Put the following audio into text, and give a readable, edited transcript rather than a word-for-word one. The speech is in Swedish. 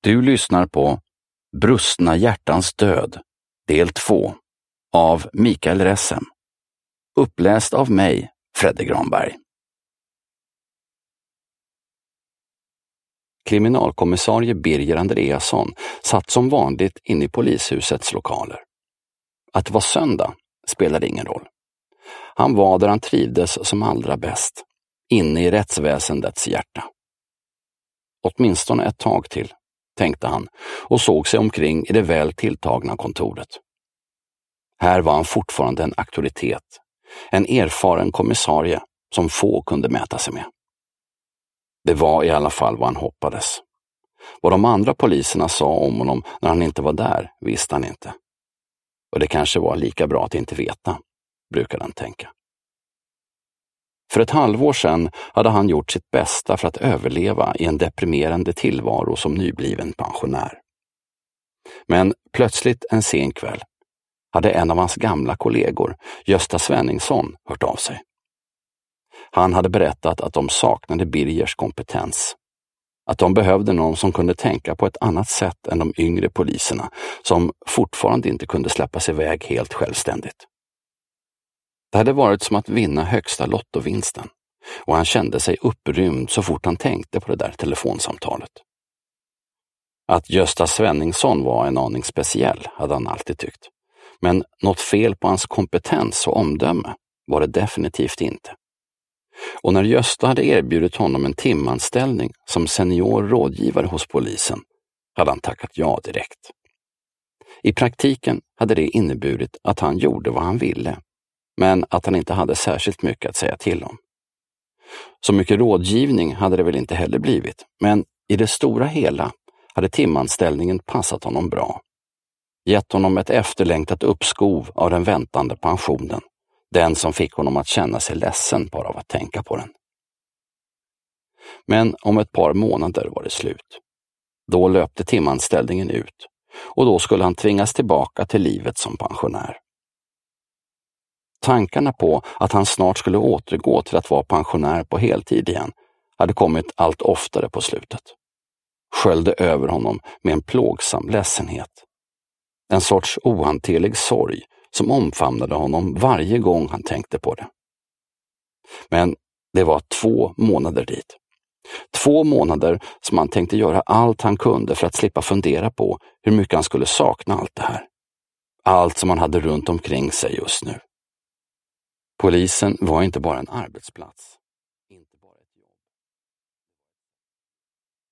Du lyssnar på Brustna hjärtans död, del 2 av Mikael Ressem. Uppläst av mig, Fredde Granberg. Kriminalkommissarie Birger Andreasson satt som vanligt inne i polishusets lokaler. Att det var söndag spelade ingen roll. Han var där han trivdes som allra bäst, inne i rättsväsendets hjärta. Åtminstone ett tag till, tänkte han och såg sig omkring i det väl tilltagna kontoret. Här var han fortfarande en auktoritet, en erfaren kommissarie som få kunde mäta sig med. Det var i alla fall vad han hoppades. Vad de andra poliserna sa om honom när han inte var där visste han inte. Och det kanske var lika bra att inte veta, brukade han tänka. För ett halvår sedan hade han gjort sitt bästa för att överleva i en deprimerande tillvaro som nybliven pensionär. Men plötsligt en sen kväll hade en av hans gamla kollegor, Gösta Svenningsson, hört av sig. Han hade berättat att de saknade Birgers kompetens. Att de behövde någon som kunde tänka på ett annat sätt än de yngre poliserna som fortfarande inte kunde släppas iväg helt självständigt. Det hade varit som att vinna högsta lottovinsten och han kände sig upprymd så fort han tänkte på det där telefonsamtalet. Att Gösta Svenningsson var en aning speciell hade han alltid tyckt. Men något fel på hans kompetens och omdöme var det definitivt inte. Och när Gösta hade erbjudit honom en timanställning som senior rådgivare hos polisen hade han tackat ja direkt. I praktiken hade det inneburit att han gjorde vad han ville, men att han inte hade särskilt mycket att säga till om. Så mycket rådgivning hade det väl inte heller blivit, men i det stora hela hade timanställningen passat honom bra. Gett honom ett efterlängtat uppskov av den väntande pensionen, den som fick honom att känna sig ledsen bara av att tänka på den. Men om ett par månader var det slut. Då löpte timanställningen ut och då skulle han tvingas tillbaka till livet som pensionär. Tankarna på att han snart skulle återgå till att vara pensionär på heltid igen hade kommit allt oftare på slutet. Sköljde över honom med en plågsam ledsenhet. En sorts ohanterlig sorg som omfamnade honom varje gång han tänkte på det. Men det var 2 månader dit. 2 månader som han tänkte göra allt han kunde för att slippa fundera på hur mycket han skulle sakna allt det här. Allt som han hade runt omkring sig just nu. Polisen var inte bara en arbetsplats.